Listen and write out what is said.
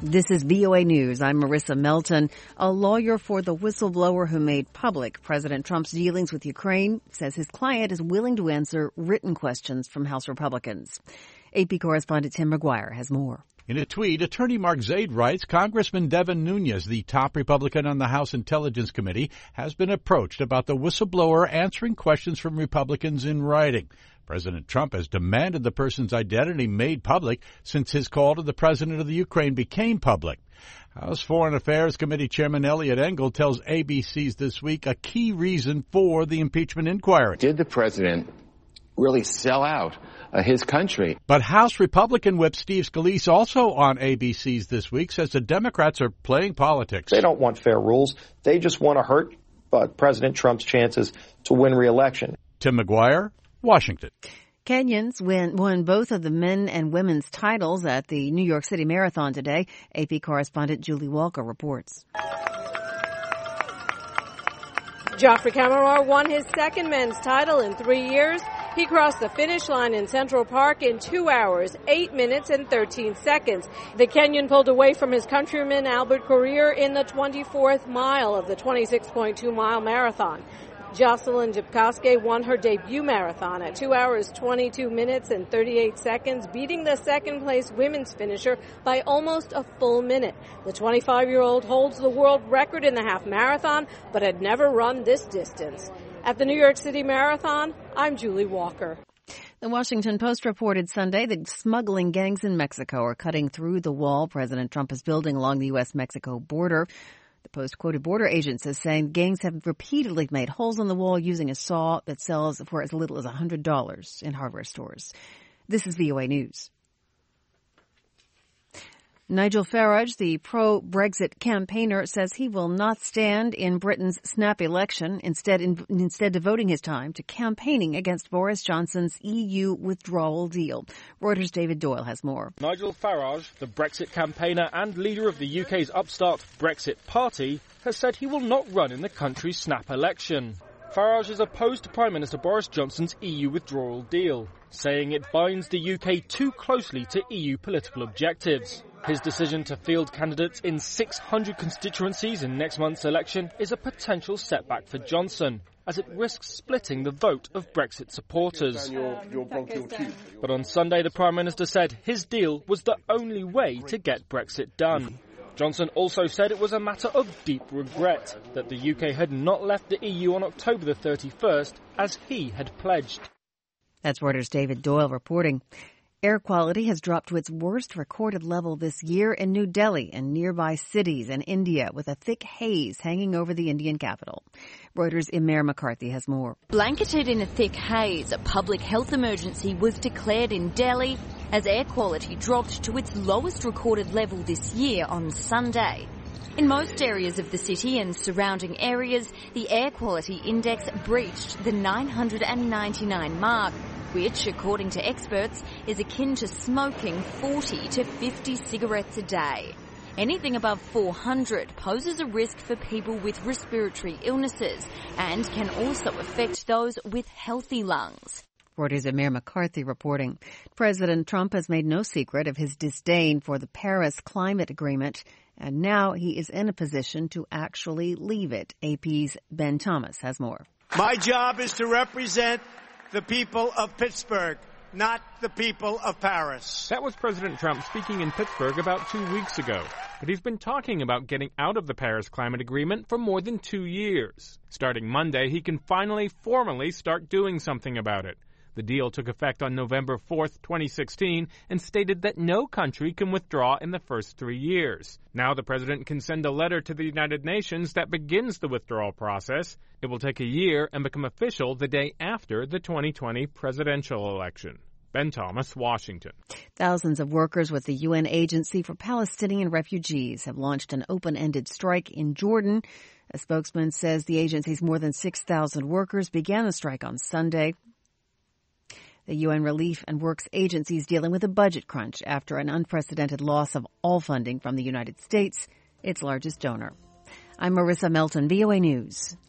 This is VOA News. I'm Marissa Melton. A lawyer for the whistleblower who made public President Trump's dealings with Ukraine says his client is willing to answer written questions from House Republicans. AP correspondent Tim McGuire has more. In a tweet, attorney Mark Zaid writes, Congressman Devin Nunes, the top Republican on the House Intelligence Committee, has been approached about the whistleblower answering questions from Republicans in writing. President Trump has demanded the person's identity made public since his call to the president of the Ukraine became public. House Foreign Affairs Committee Chairman Eliot Engel tells ABC's This Week a key reason for the impeachment inquiry. Did the president really sell out his country? But House Republican Whip Steve Scalise, also on ABC's This Week, says the Democrats are playing politics. They don't want fair rules. They just want to hurt President Trump's chances to win re-election. Tim McGuire, Washington. Kenyans won both of the men and women's titles at the New York City Marathon today. AP correspondent Julie Walker reports. Geoffrey Kamworor won his second men's title in 3 years. He crossed the finish line in Central Park in 2 hours, 8 minutes and 13 seconds. The Kenyan pulled away from his countryman Albert Korir in the 24th mile of the 26.2-mile marathon. Jocelyn Jepkoski won her debut marathon at 2 hours, 22 minutes and 38 seconds, beating the second-place women's finisher by almost a full minute. The 25-year-old holds the world record in the half marathon, but had never run this distance. At the New York City Marathon, I'm Julie Walker. The Washington Post reported Sunday that smuggling gangs in Mexico are cutting through the wall President Trump is building along the U.S.-Mexico border. The Post quoted border agents as saying gangs have repeatedly made holes in the wall using a saw that sells for as little as $100 in hardware stores. This is VOA News. Nigel Farage, the pro-Brexit campaigner, says he will not stand in Britain's snap election, instead devoting his time to campaigning against Boris Johnson's EU withdrawal deal. Reuters' David Doyle has more. Nigel Farage, the Brexit campaigner and leader of the UK's upstart Brexit Party, has said he will not run in the country's snap election. Farage is opposed to Prime Minister Boris Johnson's EU withdrawal deal, saying it binds the UK too closely to EU political objectives. His decision to field candidates in 600 constituencies in next month's election is a potential setback for Johnson, as it risks splitting the vote of Brexit supporters. But on Sunday, the Prime Minister said his deal was the only way to get Brexit done. Johnson also said it was a matter of deep regret that the UK had not left the EU on October the 31st, as he had pledged. That's Reuters' David Doyle reporting. Air quality has dropped to its worst recorded level this year in New Delhi and nearby cities in India, with a thick haze hanging over the Indian capital. Reuters' Imer McCarthy has more. Blanketed in a thick haze, a public health emergency was declared in Delhi as air quality dropped to its lowest recorded level this year on Sunday. In most areas of the city and surrounding areas, the air quality index breached the 999 mark, which, according to experts, is akin to smoking 40 to 50 cigarettes a day. Anything above 400 poses a risk for people with respiratory illnesses and can also affect those with healthy lungs. Reuters' Imer McCarthy reporting. President Trump has made no secret of his disdain for the Paris Climate Agreement, and now he is in a position to actually leave it. AP's Ben Thomas has more. My job is to represent the people of Pittsburgh, not the people of Paris. That was President Trump speaking in Pittsburgh about 2 weeks ago. But he's been talking about getting out of the Paris Climate Agreement for more than 2 years. Starting Monday, he can finally formally start doing something about it. The deal took effect on November 4th, 2016, and stated that no country can withdraw in the first 3 years. Now the president can send a letter to the United Nations that begins the withdrawal process. It will take a year and become official the day after the 2020 presidential election. Ben Thomas, Washington. Thousands of workers with the UN Agency for Palestinian Refugees have launched an open-ended strike in Jordan. A spokesman says the agency's more than 6,000 workers began the strike on Sunday. The UN Relief and Works Agency is dealing with a budget crunch after an unprecedented loss of all funding from the United States, its largest donor. I'm Marissa Melton, VOA News.